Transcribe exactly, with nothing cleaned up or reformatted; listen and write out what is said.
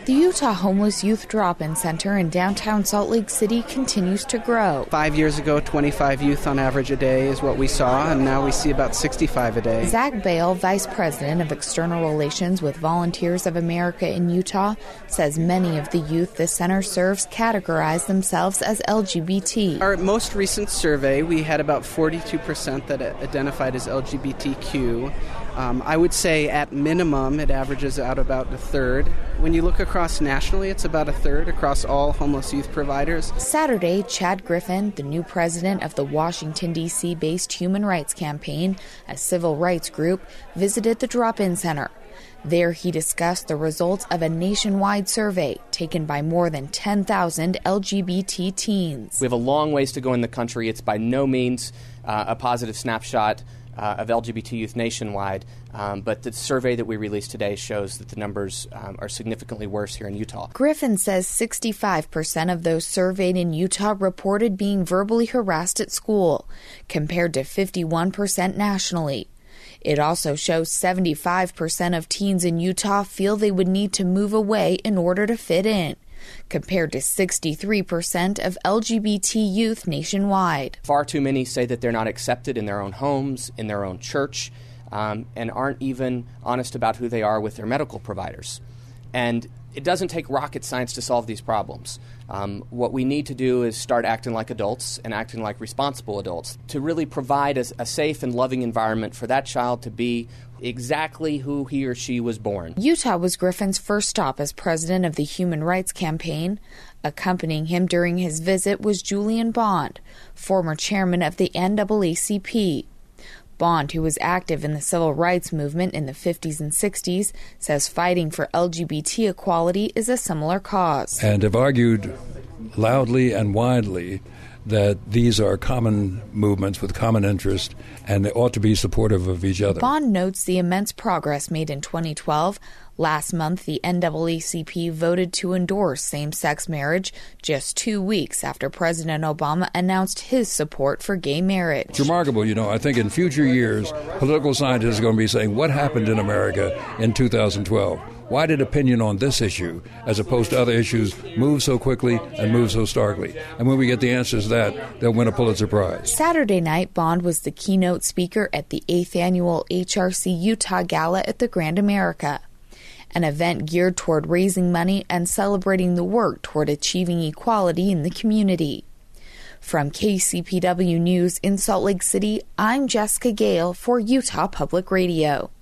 The Utah Homeless Youth Drop-In Center in downtown Salt Lake City continues to grow. Five years ago, twenty-five youth on average a day is what we saw, and now we see about sixty-five a day. Zach Bale, Vice President of External Relations with Volunteers of America in Utah, says many of the youth the center serves categorize themselves as L G B T. Our most recent survey, we had about forty-two percent that identified as L G B T Q. Um, I would say at minimum it averages out about a third. When you look across nationally, it's about a third across all homeless youth providers. Saturday, Chad Griffin, the new president of the Washington, D C-based Human Rights Campaign, a civil rights group, visited the drop-in center. There he discussed the results of a nationwide survey taken by more than ten thousand L G B T teens. We have a long ways to go in the country. It's by no means uh, a positive snapshot uh, of L G B T youth nationwide, um, but the survey that we released today shows that the numbers um, are significantly worse here in Utah. Griffin says sixty-five percent of those surveyed in Utah reported being verbally harassed at school, compared to fifty-one percent nationally. It also shows seventy-five percent of teens in Utah feel they would need to move away in order to fit in, compared to sixty-three percent of L G B T youth nationwide. Far too many say that they're not accepted in their own homes, in their own church, um, and aren't even honest about who they are with their medical providers. And it doesn't take rocket science to solve these problems. Um, what we need to do is start acting like adults and acting like responsible adults to really provide a, a safe and loving environment for that child to be exactly who he or she was born. Utah was Griffin's first stop as president of the Human Rights Campaign. Accompanying him during his visit was Julian Bond, former chairman of the N double A C P. Bond, who was active in the civil rights movement in the fifties and sixties, says fighting for L G B T equality is a similar cause. And have argued loudly and widely that these are common movements with common interest and they ought to be supportive of each other. Bond notes the immense progress made in twenty twelve. Last month, the N double A C P voted to endorse same-sex marriage just two weeks after President Obama announced his support for gay marriage. It's remarkable, you know. I think in future years, political scientists are going to be saying, what happened in America in two thousand twelve? Why did opinion on this issue, as opposed to other issues, move so quickly and move so starkly? And when we get the answers to that, they'll win a Pulitzer Prize. Saturday night, Bond was the keynote speaker at the eighth Annual H R C Utah Gala at the Grand America, an event geared toward raising money and celebrating the work toward achieving equality in the community. From K C P W News in Salt Lake City, I'm Jessica Gale for Utah Public Radio.